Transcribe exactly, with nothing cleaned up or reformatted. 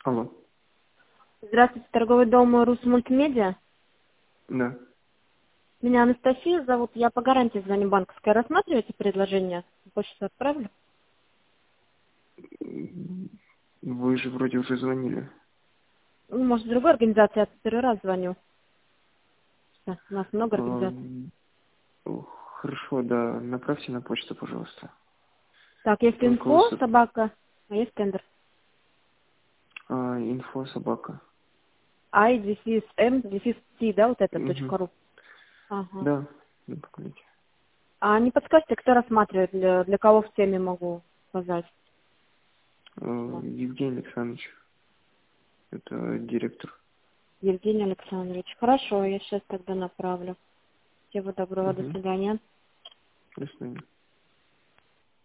Алло. Здравствуйте, торговый дом Русмультимедиа. Да. Меня Анастасия зовут. Я по гарантии звоню банковской. Рассматриваете предложение? Почту отправлю? М, Вы же вроде уже звонили. Ну, может, в другой организации. Я первый раз звоню. Да, у нас много организаций. Эм, о, Хорошо, да. Направьте на почту, пожалуйста. Так, есть Только у инфо, с- собака, а есть тендер. а, инфо собака. I, дефис, M, дефис, T, да, вот это, Угу. точка ру. Ага. Да, да, погодите. А не подскажете, кто рассматривает, для, для кого в теме могу сказать? Э, Евгений Александрович, это директор. Евгений Александрович. Хорошо, я сейчас тогда направлю. Всего доброго, до Угу. свидания. До свидания.